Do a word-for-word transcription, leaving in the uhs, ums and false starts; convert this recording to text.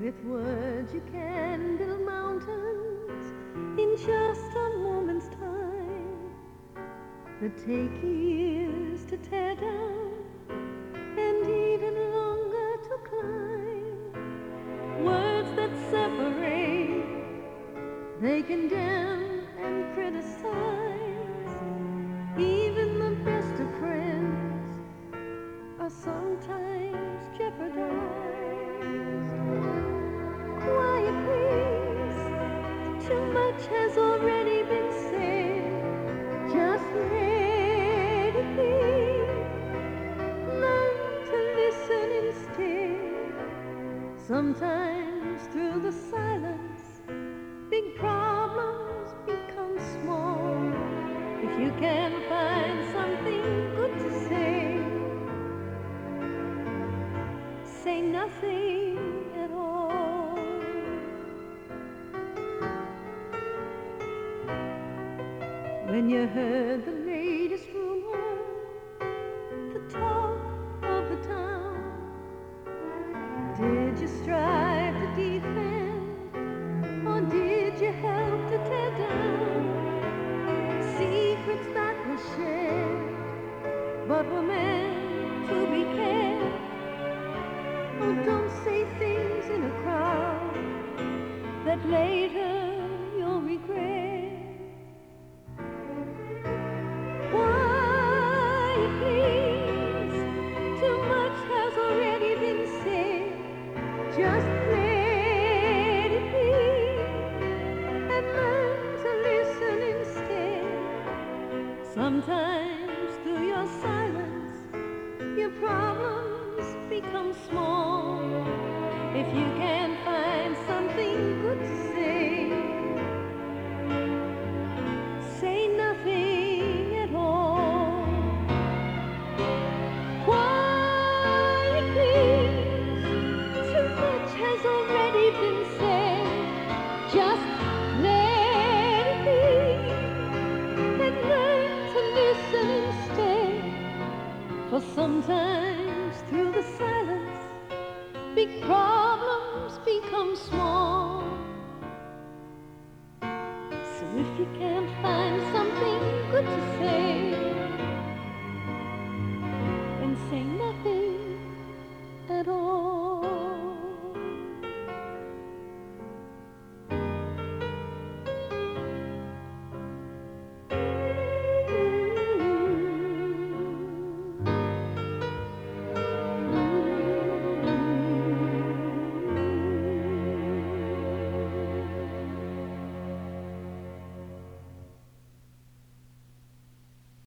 With words you can build mountains in just a moment's time that take years to tear down and even longer to climb. Words that separate, they condemn and criticize. Even the best of friends are sometimes jeopardized. Quiet, please. Too much has already been said. Just let it be. Learn to listen instead. Sometimes through the silence, big problems become small. If you can find something good to say, say nothing at all. When you heard the latest rumor, the talk of the town, did you strive to defend, or did you help to tear down? Secrets that were shared, but were meant to be kept. Oh, don't say things in a crowd that later you'll regret. Quiet, please. Too much has already been said. Just let it be and learn to listen instead. Sometimes through your silence, your problems become small. If you can find something good to say, say nothing at all. Quiet, please. Too much has already been said. Just let it be and learn to listen instead. For sometimes through the silence, big problems become small. So if you can't find something good to say,